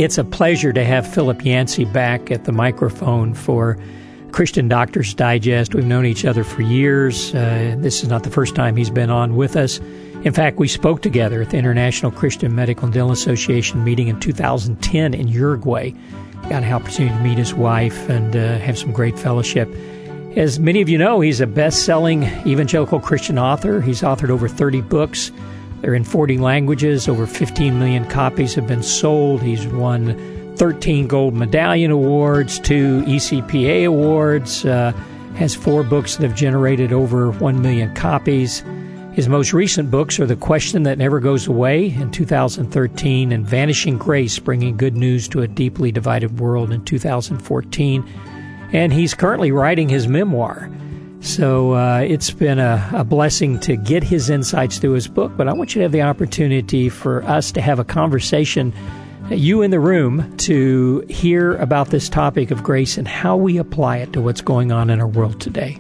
It's a pleasure to have Philip Yancey back at the microphone for Christian Doctors Digest. We've known each other for years. This is not the first time he's been on with us. In fact, we spoke together at the International Christian Medical and Dental Association meeting in 2010 in Uruguay. Got an opportunity to meet his wife and have some great fellowship. As many of you know, he's a best-selling evangelical Christian author. He's authored over 30 books. They're in 40 languages. Over 15 million copies have been sold. He's won 13 Gold Medallion Awards, 2 ECPA Awards, has 4 books that have generated over 1 million copies. His most recent books are The Question That Never Goes Away in 2013 and Vanishing Grace, Bringing Good News to a Deeply Divided World in 2014. And he's currently writing his memoir. So it's been a blessing to get his insights through his book, but I want you to have the opportunity for us to have a conversation, you in the room, to hear about this topic of grace and how we apply it to what's going on in our world today.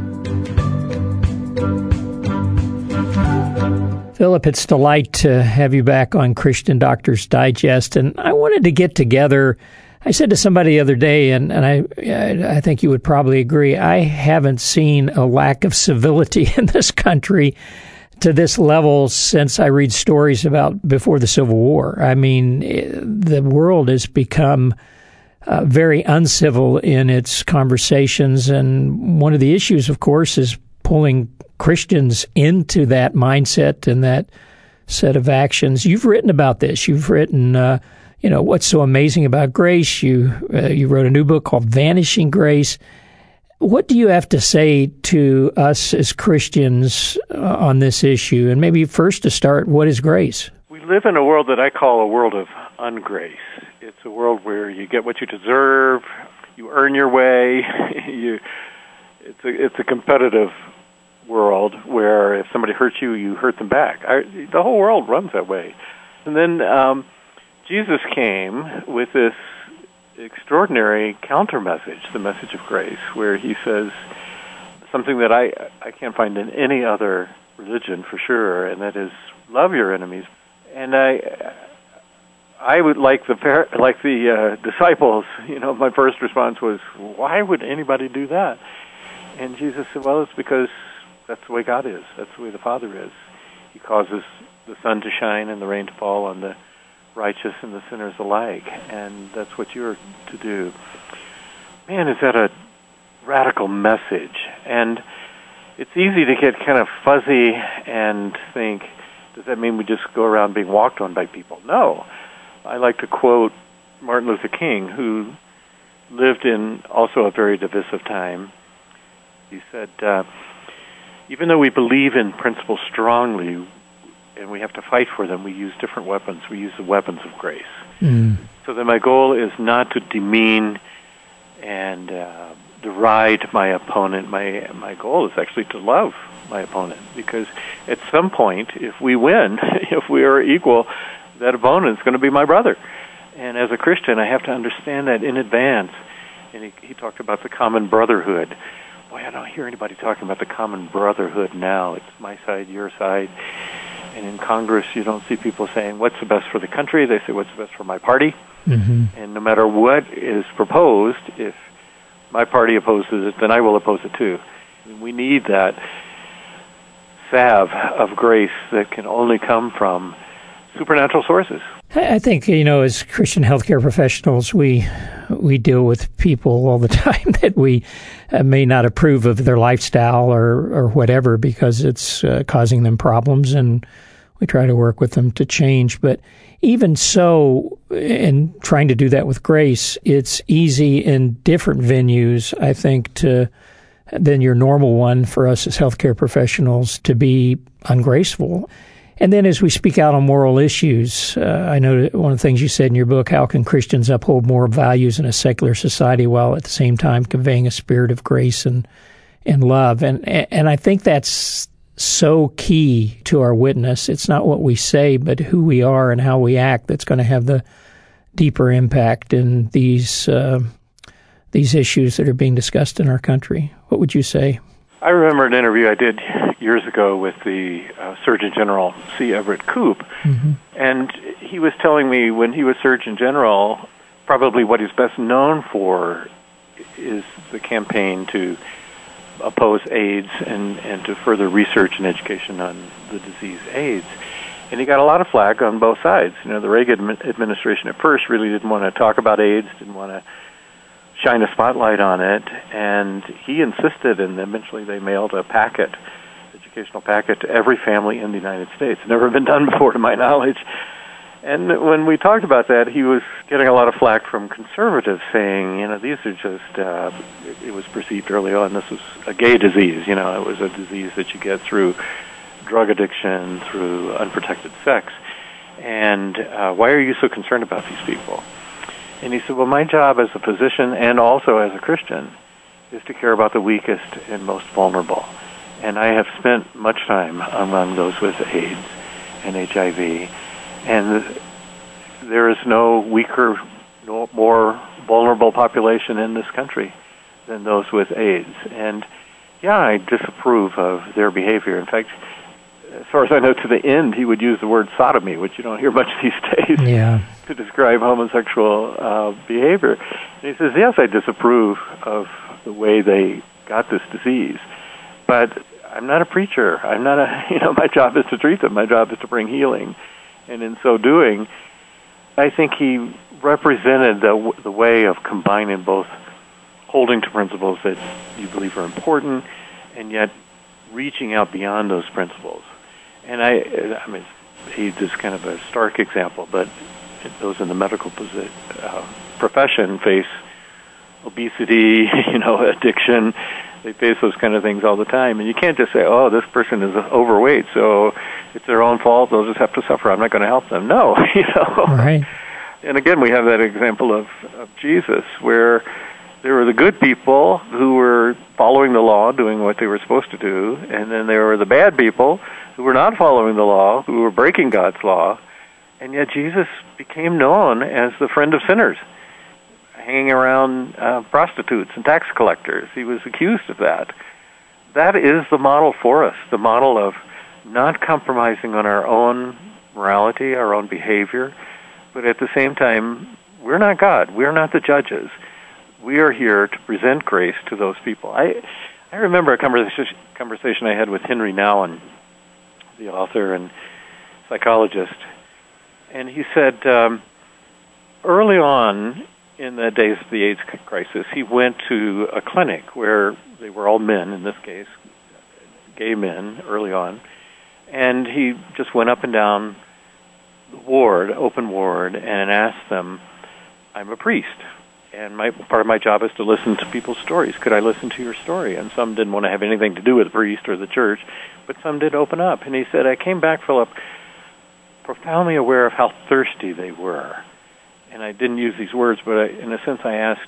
Philip, it's a delight to have you back on Christian Doctors Digest, and I wanted to get together. I said to somebody the other day, and I think you would probably agree, I haven't seen a lack of civility in this country to this level since I read stories about before the Civil War. I mean, the world has become very uncivil in its conversations, and one of the issues, of course, is pulling Christians into that mindset and that set of actions. You've written about this. You've written what's so amazing about grace. You wrote a new book called Vanishing Grace. What do you have to say to us as Christians on this issue? And maybe first to start, what is grace? We live in a world that I call a world of ungrace. It's a world where you get what you deserve, you earn your way. It's a competitive world where if somebody hurts you, you hurt them back. The whole world runs that way. And then Jesus came with this extraordinary counter-message, the message of grace, where he says something that I can't find in any other religion for sure, and that is, love your enemies. And I would like the disciples, my first response was, why would anybody do that? And Jesus said, well, it's because that's the way God is. That's the way the Father is. He causes the sun to shine and the rain to fall on the righteous and the sinners alike, and that's what you're to do. Man, is that a radical message? And it's easy to get kind of fuzzy and think, does that mean we just go around being walked on by people? No. I like to quote Martin Luther King, who lived in also a very divisive time. He said, even though we believe in principles strongly, and we have to fight for them, we use different weapons. We use the weapons of grace. So that my goal is not to demean and deride my opponent. My goal is actually to love my opponent, because at some point, if we win, if we are equal, that opponent is going to be my brother. And as a Christian, I have to understand that in advance. And he talked about the common brotherhood. Boy, I don't hear anybody talking about the common brotherhood now. It's my side, your side. And in Congress, you don't see people saying, what's the best for the country? They say, what's the best for my party? Mm-hmm. And no matter what is proposed, if my party opposes it, then I will oppose it too. And we need that salve of grace that can only come from supernatural sources. I think, as Christian healthcare professionals, we deal with people all the time that we may not approve of their lifestyle or whatever, because it's causing them problems, and we try to work with them to change. But even so, in trying to do that with grace, it's easy in different venues, I think, than your normal one for us as healthcare professionals to be ungraceful. And then as we speak out on moral issues, I know that one of the things you said in your book, how can Christians uphold moral values in a secular society while at the same time conveying a spirit of grace and love? And I think that's so key to our witness. It's not what we say, but who we are and how we act that's going to have the deeper impact in these issues that are being discussed in our country. What would you say? I remember an interview I did years ago with the Surgeon General, C. Everett Koop, and he was telling me when he was Surgeon General, probably what he's best known for is the campaign to oppose AIDS and to further research and education on the disease AIDS. And he got a lot of flack on both sides. You know, the Reagan administration at first really didn't want to talk about AIDS, didn't want to shine a spotlight on it, and he insisted, and eventually they mailed a packet, educational packet, to every family in the United States. Never been done before, to my knowledge. And when we talked about that, he was getting a lot of flack from conservatives saying, you know, these are just, it was perceived early on this was a gay disease, you know, it was a disease that you get through drug addiction, through unprotected sex. And why are you so concerned about these people? And he said, well, my job as a physician and also as a Christian is to care about the weakest and most vulnerable. And I have spent much time among those with AIDS and HIV, and there is no weaker, no more vulnerable population in this country than those with AIDS. And, yeah, I disapprove of their behavior. In fact, as far as I know, to the end, he would use the word sodomy, which you don't hear much these days, to describe homosexual behavior. And he says, yes, I disapprove of the way they got this disease, but I'm not a preacher. I'm not my job is to treat them. My job is to bring healing. And in so doing, I think he represented the way of combining both holding to principles that you believe are important and yet reaching out beyond those principles. And I mean, he's just kind of a stark example, but those in the medical profession face obesity, addiction. They face those kind of things all the time. And you can't just say, oh, this person is overweight, so it's their own fault, they'll just have to suffer. I'm not going to help them. No, Right. And again, we have that example of Jesus, where there were the good people who were following the law, doing what they were supposed to do, and then there were the bad people who were not following the law, who were breaking God's law, and yet Jesus became known as the friend of sinners, hanging around prostitutes and tax collectors. He was accused of that. That is the model for us, the model of not compromising on our own morality, our own behavior, but at the same time, we're not God. We're not the judges. We are here to present grace to those people. I remember a conversation I had with Henry Nouwen, the author and psychologist, and he said early on in the days of the AIDS crisis, he went to a clinic where they were all men, in this case, gay men, early on, and he just went up and down the ward, open ward, and asked them, I'm a priest, and part of my job is to listen to people's stories. Could I listen to your story? And some didn't want to have anything to do with the priest or the church, but some did open up. And he said, I came back, Philip, profoundly aware of how thirsty they were. And I didn't use these words, but in a sense I asked,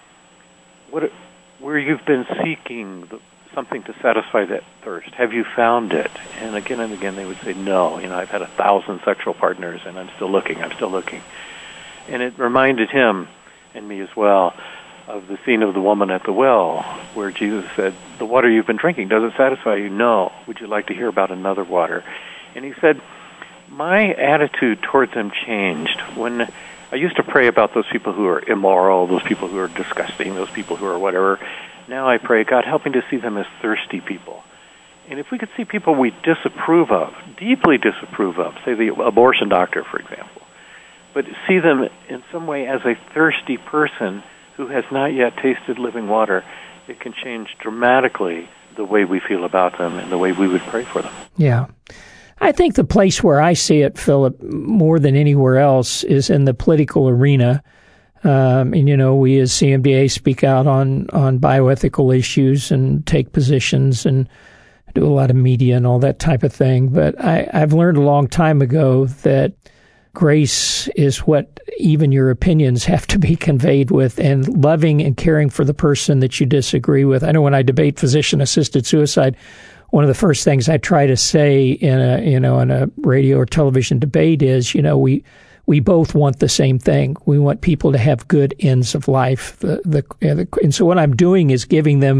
where you've been seeking something to satisfy that thirst, have you found it? And again they would say, no, I've had 1,000 sexual partners and I'm still looking. And it reminded him, and me as well, of the scene of the woman at the well, where Jesus said, the water you've been drinking, does it satisfy you? No. Would you like to hear about another water? And he said, my attitude towards them changed when I used to pray about those people who are immoral, those people who are disgusting, those people who are whatever. Now I pray, God, help me to see them as thirsty people. And if we could see people we disapprove of, deeply disapprove of, say the abortion doctor, for example, but see them in some way as a thirsty person who has not yet tasted living water, it can change dramatically the way we feel about them and the way we would pray for them. Yeah. I think the place where I see it, Philip, more than anywhere else is in the political arena. And, we as CMDA speak out on bioethical issues and take positions and do a lot of media and all that type of thing. But I've learned a long time ago that grace is what even your opinions have to be conveyed with, and loving and caring for the person that you disagree with. I know when I debate physician-assisted suicide, one of the first things I try to say in a radio or television debate is, we both want the same thing. We want people to have good ends of life. And so what I'm doing is giving them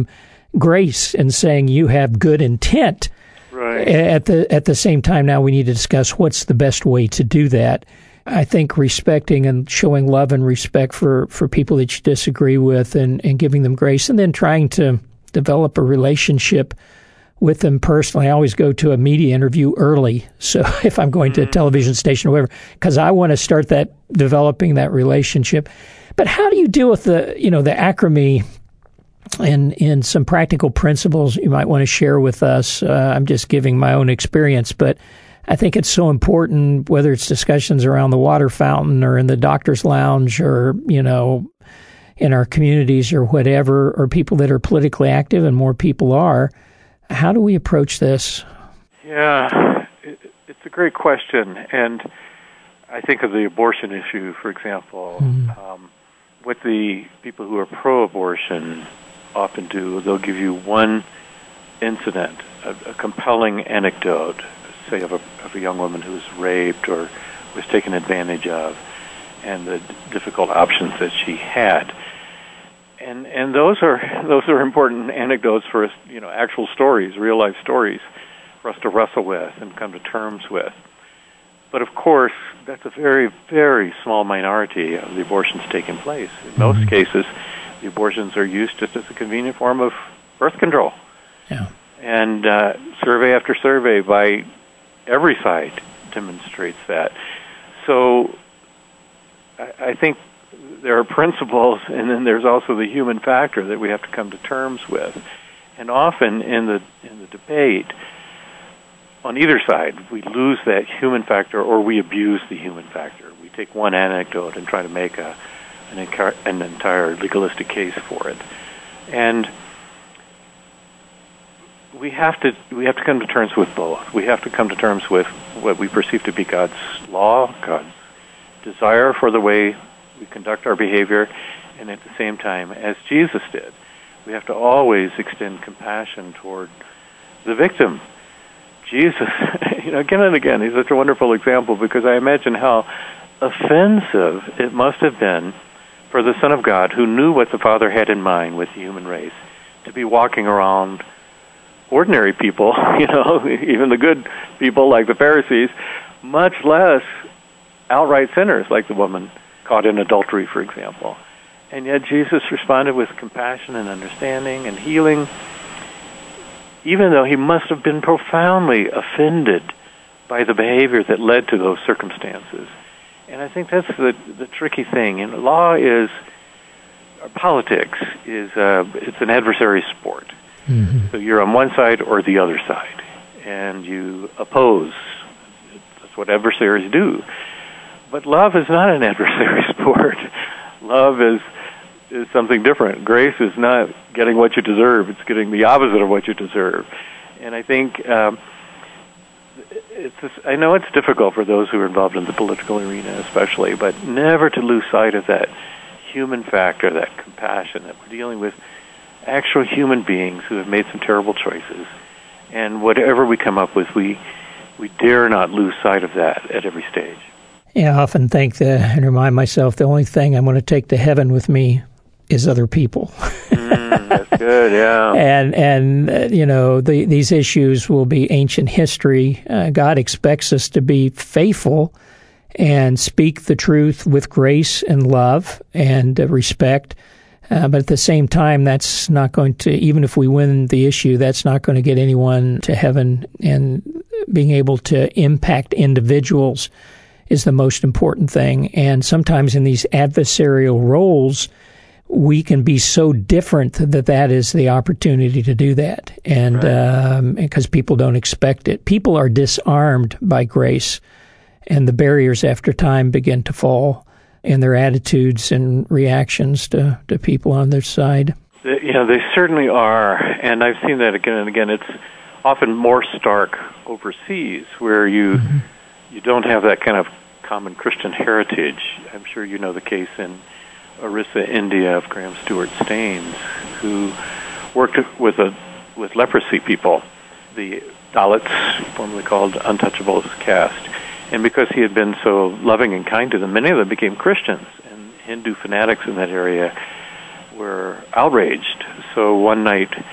grace and saying you have good intent. Right. At the same time, now we need to discuss what's the best way to do that. I think respecting and showing love and respect for people that you disagree with and giving them grace, and then trying to develop a relationship with them personally. I always go to a media interview early. So if I'm going to a television station or whatever, because I want to start developing that relationship. But how do you deal with the acrimony and some practical principles you might want to share with us? I'm just giving my own experience, but I think it's so important, whether it's discussions around the water fountain or in the doctor's lounge or, in our communities or whatever, or people that are politically active, and more people are. How do we approach this? Yeah, it's a great question. And I think of the abortion issue, for example. What the people who are pro-abortion often do, they'll give you one incident, a compelling anecdote, say of a young woman who was raped or was taken advantage of, and the difficult options that she had. And those are important anecdotes for us, actual stories, real life stories for us to wrestle with and come to terms with. But of course, that's a very, very small minority of the abortions taking place. In most cases, the abortions are used just as a convenient form of birth control. Yeah. And survey after survey by every side demonstrates that. So I think there are principles, and then there's also the human factor that we have to come to terms with. And often in the debate, on either side, we lose that human factor or we abuse the human factor. We take one anecdote and try to make an entire legalistic case for it. And we have to come to terms with both. We have to come to terms with what we perceive to be God's law, God's desire for the way we conduct our behavior, and at the same time, as Jesus did, we have to always extend compassion toward the victim. Jesus, again and again, he's such a wonderful example, because I imagine how offensive it must have been for the Son of God, who knew what the Father had in mind with the human race, to be walking around ordinary people, even the good people like the Pharisees, much less outright sinners like the woman caught in adultery, for example. And yet Jesus responded with compassion and understanding and healing, even though he must have been profoundly offended by the behavior that led to those circumstances. And I think that's the tricky thing. Politics is it's an adversary sport. Mm-hmm. So you're on one side or the other side, and you oppose. That's what adversaries do. But love is not an adversary sport. Love is something different. Grace is not getting what you deserve. It's getting the opposite of what you deserve. And I think I know it's difficult for those who are involved in the political arena especially, but never to lose sight of that human factor, that compassion, that we're dealing with actual human beings who have made some terrible choices. And whatever we come up with, we dare not lose sight of that at every stage. Yeah, I often think and remind myself the only thing I'm going to take to heaven with me is other people. That's good, yeah. And these issues will be ancient history. God expects us to be faithful and speak the truth with grace and love and respect. But at the same time, that's not going to, even if we win the issue, that's not going to get anyone to heaven. And being able to impact individuals is the most important thing. And sometimes in these adversarial roles, we can be so different that is the opportunity to do that. And because people don't expect it. People are disarmed by grace, and the barriers after time begin to fall in their attitudes and reactions to people on their side. They certainly are. And I've seen that again and again. It's often more stark overseas, where you don't have that kind of common Christian heritage. I'm sure you know the case in Orissa, India, of Graham Stewart Staines, who worked with leprosy people, the Dalits, formerly called untouchables caste. And because he had been so loving and kind to them, many of them became Christians, and Hindu fanatics in that area were outraged. So one night,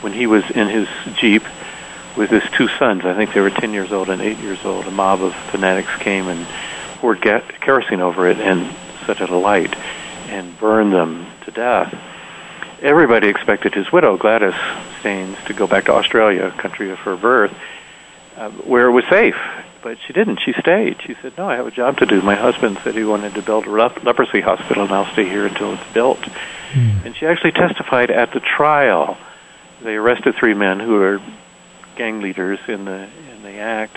when he was in his Jeep with his two sons. I think they were 10 years old and 8 years old. A mob of fanatics came and poured kerosene over it and set it alight and burned them to death. Everybody expected his widow, Gladys Staines, to go back to Australia, country of her birth, where it was safe. But she didn't. She stayed. She said, no, I have a job to do. My husband said he wanted to build a leprosy hospital, and I'll stay here until it's built. And she actually testified at the trial. They arrested 3 men who were gang leaders in the act.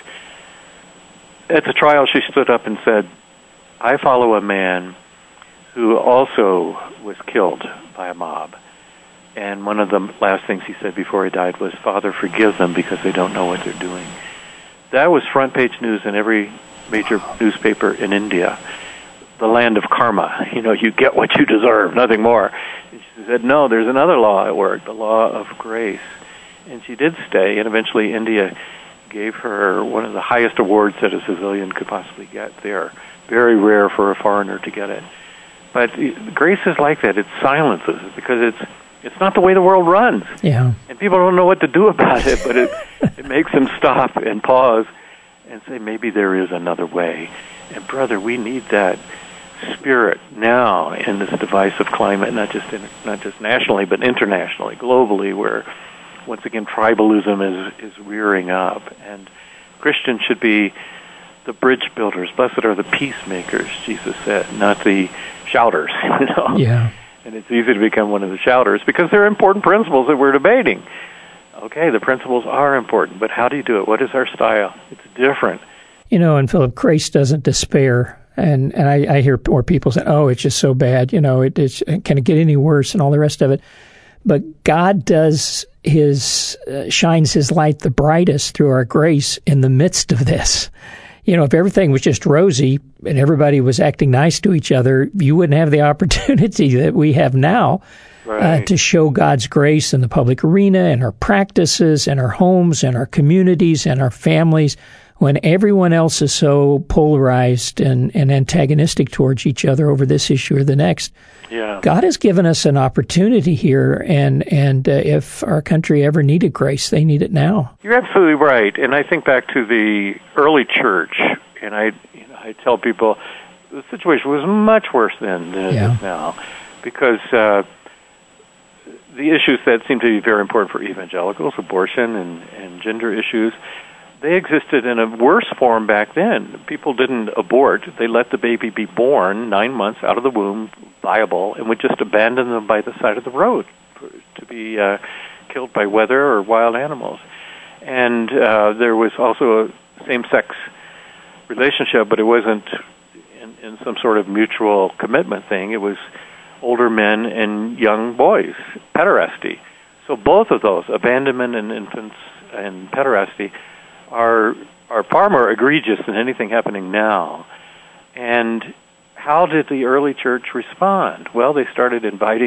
At the trial, she stood up and said, I follow a man who also was killed by a mob. And one of the last things he said before he died was, Father, forgive them because they don't know what they're doing. That was front-page news in every major newspaper in India. The land of karma. You get what you deserve, nothing more. And she said, no, there's another law at work, the law of grace. And she did stay, and eventually India gave her one of the highest awards that a civilian could possibly get there. Very rare for a foreigner to get it. But grace is like that. It silences it because it's not the way the world runs. Yeah. And people don't know what to do about it, but it makes them stop and pause and say, maybe there is another way. And brother, we need that spirit now in this divisive climate, not just nationally, but internationally, globally, where once again tribalism is rearing up. And Christians should be the bridge builders. Blessed are the peacemakers, Jesus said, not the shouters. Yeah. And it's easy to become one of the shouters because there are important principles that we're debating. Okay, the principles are important, but how do you do it? What is our style? It's different. And Philip, grace doesn't despair. And I hear more people say, oh, it's just so bad. Can it get any worse and all the rest of it? But God does shines his light the brightest through our grace in the midst of this. If everything was just rosy and everybody was acting nice to each other, you wouldn't have the opportunity that we have now to show God's grace in the public arena, and our practices, and our homes, and our communities, and our families, when everyone else is so polarized and antagonistic towards each other over this issue or the next. Yeah. God has given us an opportunity here, and if our country ever needed grace, they need it now. You're absolutely right, and I think back to the early church, and I tell people the situation was much worse then than it is now, because the issues that seem to be very important for evangelicals, abortion and gender issues, they existed in a worse form back then. People didn't abort. They let the baby be born 9 months out of the womb, viable, and would just abandon them by the side of the road to be killed by weather or wild animals. And there was also a same-sex relationship, but it wasn't in some sort of mutual commitment thing. It was older men and young boys, pederasty. So both of those, abandonment in infants and pederasty, are far more egregious than anything happening now. And how did the early church respond? Well, they started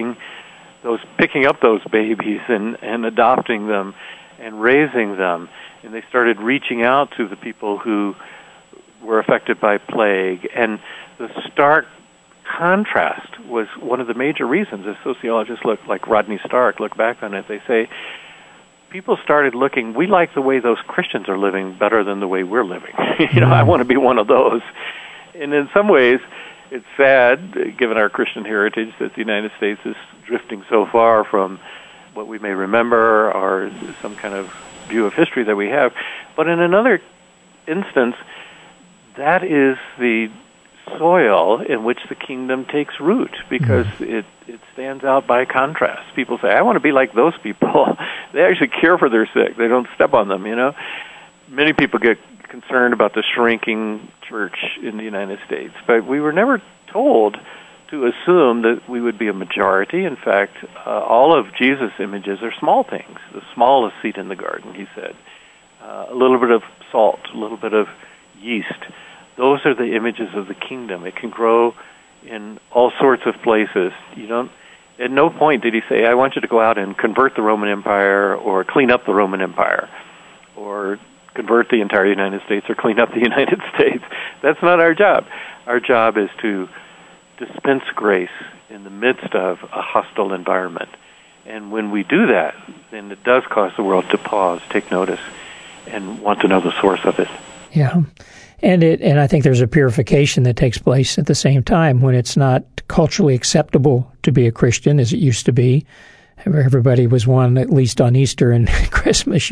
picking up those babies and adopting them and raising them. And they started reaching out to the people who were affected by plague. And the stark contrast was one of the major reasons, as sociologists like Rodney Stark look back on it. They say, people started looking, we like the way those Christians are living better than the way we're living. I want to be one of those. And in some ways, it's sad, given our Christian heritage, that the United States is drifting so far from what we may remember or some kind of view of history that we have. But in another instance, that is the soil in which the kingdom takes root, because it stands out by contrast. People say, I want to be like those people. They actually care for their sick. They don't step on them, Many people get concerned about the shrinking church in the United States, but we were never told to assume that we would be a majority. In fact, all of Jesus' images are small things. The smallest seed in the garden, he said. A little bit of salt, a little bit of yeast. Those are the images of the kingdom. It can grow in all sorts of places. At no point did he say, I want you to go out and convert the Roman Empire or clean up the Roman Empire or convert the entire United States or clean up the United States. That's not our job. Our job is to dispense grace in the midst of a hostile environment. And when we do that, then it does cause the world to pause, take notice, and want to know the source of it. Yeah. And I think there's a purification that takes place at the same time when it's not culturally acceptable to be a Christian as it used to be. Everybody was one, at least on Easter and Christmas,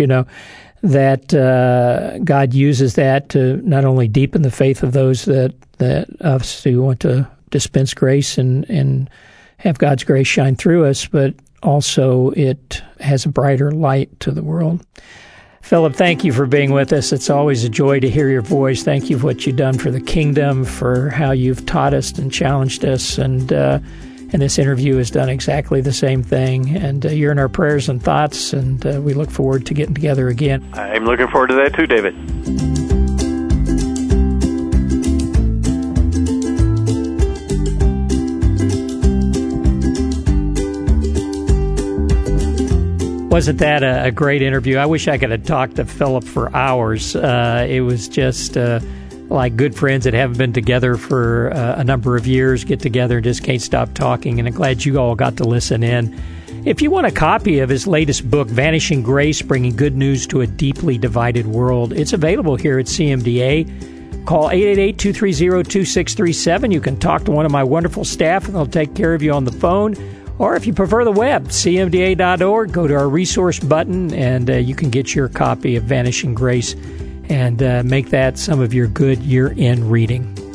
that God uses that to not only deepen the faith of those that us who want to dispense grace and have God's grace shine through us, but also it has a brighter light to the world. Philip, thank you for being with us. It's always a joy to hear your voice. Thank you for what you've done for the kingdom, for how you've taught us and challenged us, and this interview has done exactly the same thing. And you're in our prayers and thoughts, and we look forward to getting together again. I'm looking forward to that too, David. Wasn't that a great interview? I wish I could have talked to Philip for hours. It was just like good friends that haven't been together for a number of years get together and just can't stop talking, and I'm glad you all got to listen in. If you want a copy of his latest book, Vanishing Grace, Bringing Good News to a Deeply Divided World, it's available here at CMDA. Call 888-230-2637. You can talk to one of my wonderful staff, and they'll take care of you on the phone. Or if you prefer the web, cmda.org, go to our resource button, and you can get your copy of Vanishing Grace and make that some of your good year-end reading.